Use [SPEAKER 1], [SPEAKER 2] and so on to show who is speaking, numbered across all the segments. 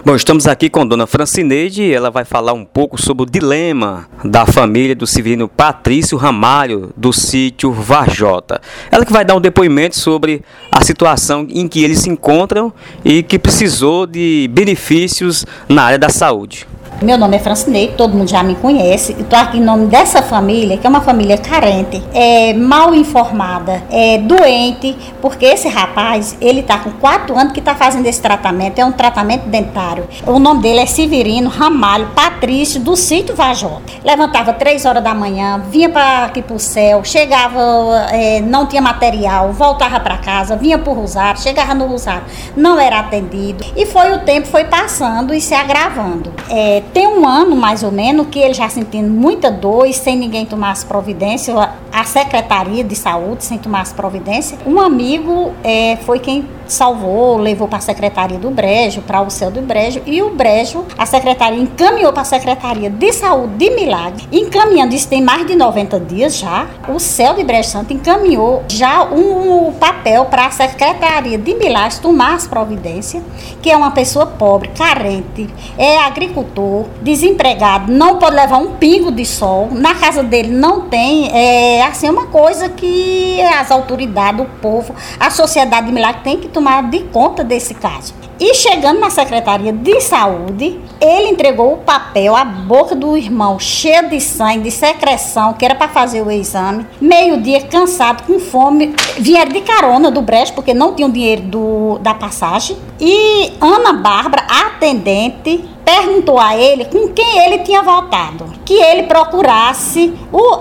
[SPEAKER 1] Bom, estamos aqui com a dona Francineide, ela vai falar um pouco sobre o dilema da família do Severino Patrício Ramalho, do sítio Varjota. Ela que vai dar um depoimento sobre a situação em que eles se encontram e que precisou de benefícios na área da saúde.
[SPEAKER 2] Meu nome é Francineide, todo mundo já me conhece. Estou aqui em nome dessa família, que é uma família carente, mal informada, doente, porque esse rapaz, ele está com 4 anos que está fazendo esse tratamento, é um tratamento dentário. O nome dele é Severino Ramalho Patrício, do sítio Varjota. Levantava 3 horas da manhã, vinha para aqui para o céu, chegava, não tinha material, voltava para casa, vinha para o Rosário, chegava no Rosário, não era atendido. E o tempo foi passando e se agravando. Tem 1 ano, mais ou menos, que ele já sentindo muita dor e sem ninguém tomar as providências, a Secretaria de Saúde sem tomar as providências. Um amigo foi quem salvou, levou para a Secretaria do Brejo, para o Céu do Brejo, e o Brejo, a Secretaria encaminhou para a Secretaria de Saúde de Milagre, encaminhando, isso tem mais de 90 dias já, o Céu de Brejo Santo encaminhou já um papel para a Secretaria de Milagre tomar as providências, que é uma pessoa pobre, carente, é agricultor, desempregado, não pode levar um pingo de sol, na casa dele não tem, assim, uma coisa que as autoridades, o povo, a sociedade de Milagre tem que tomar de conta desse caso. E chegando na Secretaria de Saúde, ele entregou o papel, a boca do irmão cheia de sangue, de secreção, que era para fazer o exame. Meio-dia, cansado, com fome, vieram de carona do Brejo, porque não tinham dinheiro da passagem. E Ana Bárbara, a atendente, perguntou a ele com quem ele tinha votado, que ele procurasse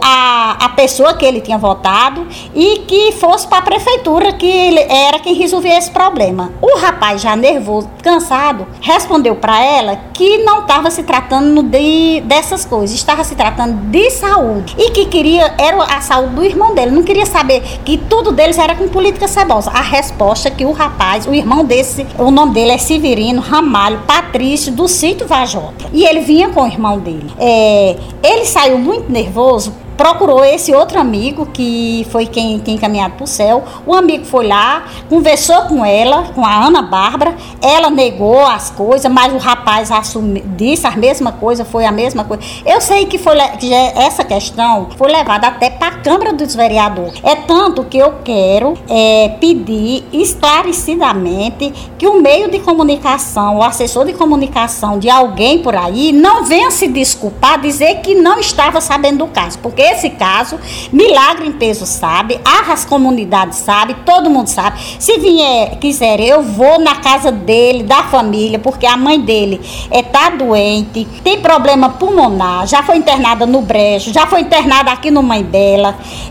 [SPEAKER 2] a pessoa que ele tinha votado e que fosse para a prefeitura, que ele era quem resolvia esse problema. O rapaz, já nervoso, cansado, respondeu para ela que não estava se tratando dessas coisas, estava se tratando de saúde e que queria, era a saúde do irmão dele, não queria saber que tudo deles era com política cebosa. A resposta que o rapaz, o irmão desse, o nome dele é Severino Ramalho Patrício, do sítio Varjota, e ele vinha com o irmão dele. Ele saiu muito nervoso, procurou esse outro amigo, que foi quem encaminhado para o céu. O amigo foi lá, conversou com ela, com a Ana Bárbara, ela negou as coisas, mas o rapaz disse a mesma coisa, foi a mesma coisa. Eu sei que essa questão foi levada até para a Câmara dos Vereadores. É tanto que eu quero pedir esclarecidamente que o meio de comunicação, o assessor de comunicação de alguém por aí, não venha se desculpar, dizer que não estava sabendo do caso, porque esse caso, Milagre em Peso sabe, as comunidades sabem, todo mundo sabe. Se quiser, eu vou na casa dele, da família, porque a mãe dele está doente, tem problema pulmonar, já foi internada no Brejo, já foi internada aqui no Mãe Bela.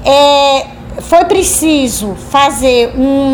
[SPEAKER 2] Foi preciso fazer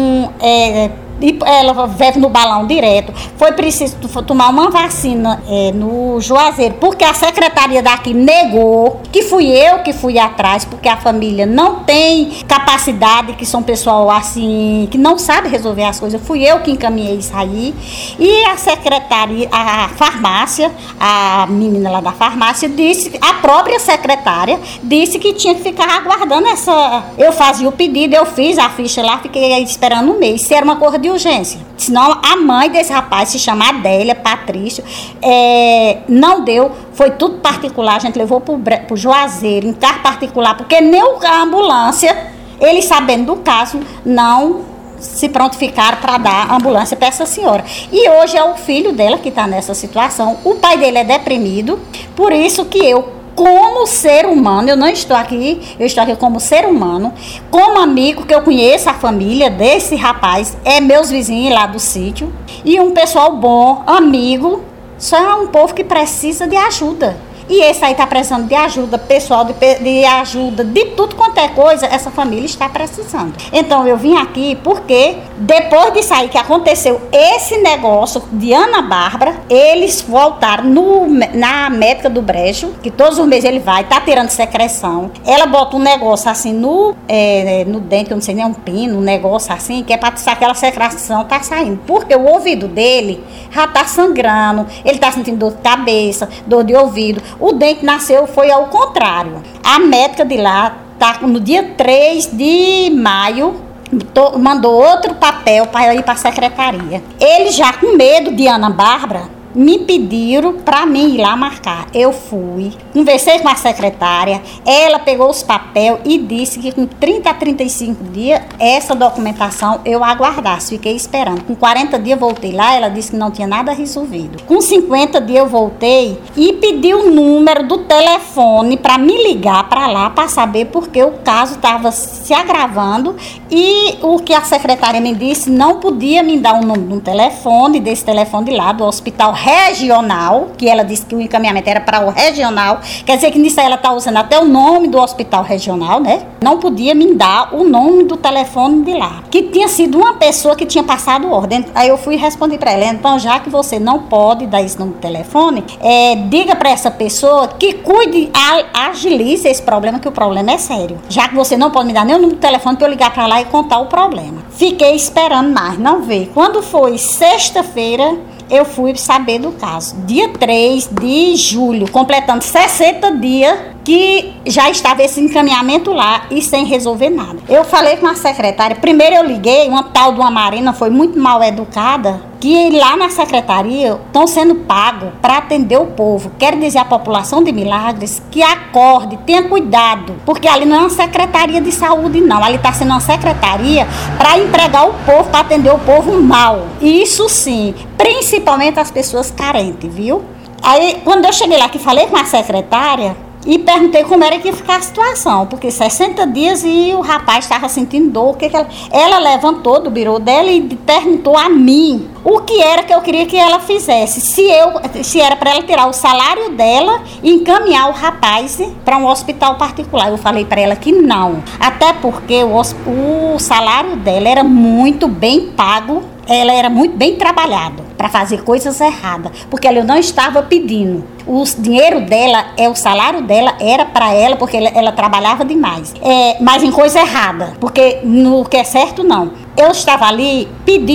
[SPEAKER 2] ela veio no balão direto, foi preciso tomar uma vacina no Juazeiro, porque a secretaria daqui negou, que fui eu que fui atrás, porque a família não tem capacidade, que são pessoal assim, que não sabe resolver as coisas, fui eu que encaminhei isso aí, e a secretaria, a farmácia, a menina lá da farmácia disse, a própria secretária disse que tinha que ficar aguardando eu fazia o pedido, eu fiz a ficha lá, fiquei esperando 1 mês, se era uma coisa de urgência. Senão a mãe desse rapaz, se chama Adélia Patrício, não deu, foi tudo particular, a gente levou pro Juazeiro, em carro particular, porque nem a ambulância, eles sabendo do caso, não se prontificaram para dar ambulância para essa senhora. E hoje é o filho dela que está nessa situação, o pai dele é deprimido, por isso que eu, como ser humano, eu não estou aqui, eu estou aqui como ser humano, como amigo, que eu conheço a família desse rapaz, meus vizinhos lá do sítio, e um pessoal bom, amigo, só é um povo que precisa de ajuda. E esse aí está precisando de ajuda pessoal, de ajuda, de tudo quanto é coisa, essa família está precisando. Então eu vim aqui porque depois disso aí que aconteceu esse negócio de Ana Bárbara, eles voltaram na médica do Brejo, que todos os meses ele vai, tá tirando secreção. Ela bota um negócio assim no dente, eu não sei nem um pino, um negócio assim, que é para aquela secreção tá saindo. Porque o ouvido dele já tá sangrando, ele tá sentindo dor de cabeça, dor de ouvido. O dente nasceu, foi ao contrário. A médica de lá, tá, no dia 3 de maio, mandou outro papel para ir para a secretaria. Ele já com medo de Ana Bárbara, me pediram para mim ir lá marcar. Eu fui, conversei com a secretária, ela pegou os papéis e disse que com 30 a 35 dias, essa documentação eu aguardasse. Fiquei esperando. Com 40 dias voltei lá, ela disse que não tinha nada resolvido. Com 50 dias eu voltei e pedi o número do telefone para me ligar para lá, para saber porque o caso estava se agravando e o que a secretária me disse, não podia me dar o número de um telefone, desse telefone de lá, do hospital regional, que ela disse que o encaminhamento era para o regional, quer dizer que nisso ela está usando até o nome do hospital regional, né? Não podia me dar o nome do telefone de lá, que tinha sido uma pessoa que tinha passado ordem. Aí eu fui e respondi para ela, então já que você não pode dar esse número de telefone, diga para essa pessoa que cuide, agilize esse problema, que o problema é sério. Já que você não pode me dar nem o número de telefone para eu ligar para lá e contar o problema. Fiquei esperando mais, não veio. Quando foi sexta-feira, eu fui saber do caso. Dia 3 de julho, completando 60 dias que já estava esse encaminhamento lá e sem resolver nada. Eu falei com a secretária, primeiro eu liguei, uma tal de uma Marina foi muito mal educada, que lá na secretaria estão sendo pagos para atender o povo. Quero dizer à população de Milagres que acorde, tenha cuidado, porque ali não é uma secretaria de saúde não, ali está sendo uma secretaria para empregar o povo, para atender o povo mal. E isso sim, principalmente as pessoas carentes, viu? Aí quando eu cheguei lá que falei com a secretária, e perguntei como era que ia ficar a situação, porque 60 dias e o rapaz estava sentindo dor. Ela levantou do birô dela e perguntou a mim o que era que eu queria que ela fizesse. Se era para ela tirar o salário dela e encaminhar o rapaz para um hospital particular. Eu falei para ela que não, até porque o salário dela era muito bem pago. Ela era muito bem trabalhada para fazer coisas erradas, porque ela não estava pedindo. O dinheiro dela, o salário dela era para ela, porque ela trabalhava demais. Mas em coisa errada, porque no que é certo, não. Eu estava ali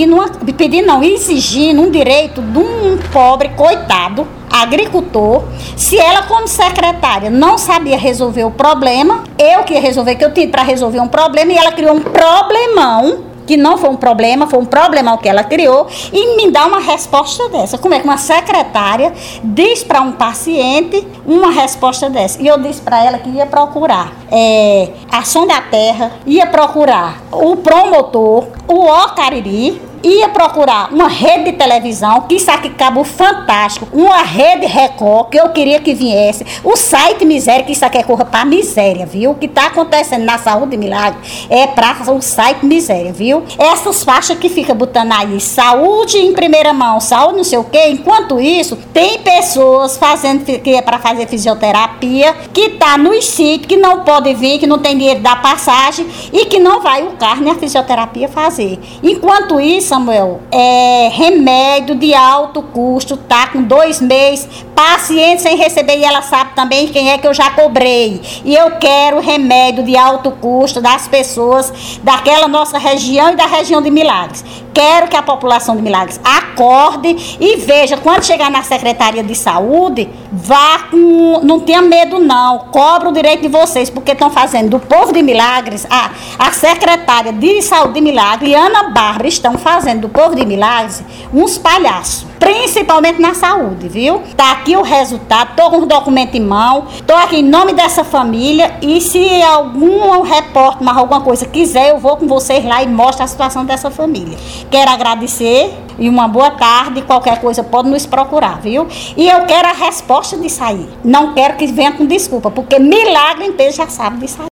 [SPEAKER 2] exigindo um direito de um pobre, coitado, agricultor. Se ela, como secretária, não sabia resolver o problema, eu que ia resolver, que eu tinha para resolver um problema, e ela criou um problemão, que não foi um problema, foi um problemão que ela criou, e me dá uma resposta dessa. Como é que uma secretária diz para um paciente uma resposta dessa? E eu disse para ela que ia procurar a Som da Terra, ia procurar o promotor, o Ocariri, ia procurar uma rede de televisão, que isso aqui acabou fantástico, uma rede Record, que eu queria que viesse, o site Miséria, que isso aqui é corra para miséria, viu? O que está acontecendo na saúde de Milagre é para o site Miséria, viu? Essas faixas que fica botando aí, saúde em primeira mão, saúde não sei o quê, enquanto isso, tem pessoas fazendo, que é para fazer fisioterapia, que tá nos sítios, que não pode vir, que não tem dinheiro da passagem, e que não vai o carro nem a fisioterapia fazer. Enquanto isso, Samuel, remédio de alto custo, tá com 2 meses, paciente sem receber, e ela sabe também quem é que eu já cobrei. E eu quero remédio de alto custo das pessoas daquela nossa região e da região de Milagres. Quero que a população de Milagres acorde e veja, quando chegar na Secretaria de Saúde, vá com, não tenha medo não, cobra o direito de vocês, porque estão fazendo do povo de Milagres, a secretária de Saúde de Milagres e Ana Bárbara estão fazendo do povo de Milagres uns palhaços, principalmente na saúde, viu? Tá aqui o resultado, tô com os documentos em mão, tô aqui em nome dessa família, e se algum repórter, mais alguma coisa quiser, eu vou com vocês lá e mostro a situação dessa família. Quero agradecer e uma boa tarde, qualquer coisa pode nos procurar, viu? E eu quero a resposta disso aí, não quero que venha com desculpa, porque milagre em peso já sabe disso aí.